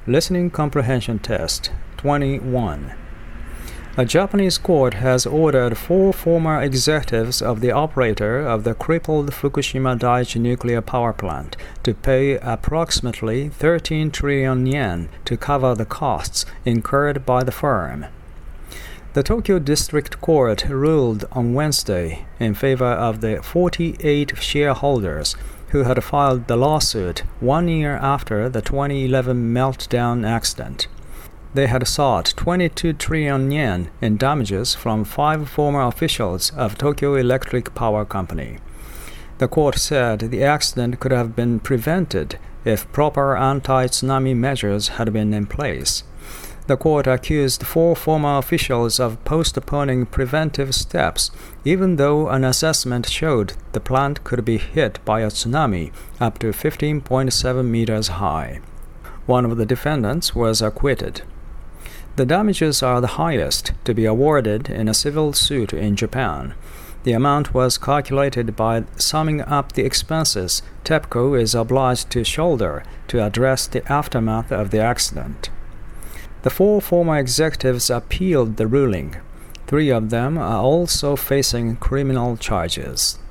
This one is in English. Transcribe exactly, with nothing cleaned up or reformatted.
Listening Comprehension Test twenty-one. A Japanese court has ordered four former executives of the operator of the crippled Fukushima Daiichi nuclear power plant to pay approximately thirteen trillion yen to cover the costs incurred by the firm. The Tokyo District Court ruled on Wednesday in favor of the forty-eight shareholders who had filed the lawsuit one year after the twenty eleven meltdown accident. They had sought twenty-two trillion yen in damages from five former officials of Tokyo Electric Power Company. The court said the accident could have been prevented if proper anti-tsunami measures had been in place. The court accused four former officials of postponing preventive steps, even though an assessment showed the plant could be hit by a tsunami up to fifteen point seven meters high. One of the defendants was acquitted. The damages are the highest to be awarded in a civil suit in Japan. The amount was calculated by summing up the expenses TEPCO is obliged to shoulder to address the aftermath of the accident. The four former executives appealed the ruling. Three of them are also facing criminal charges.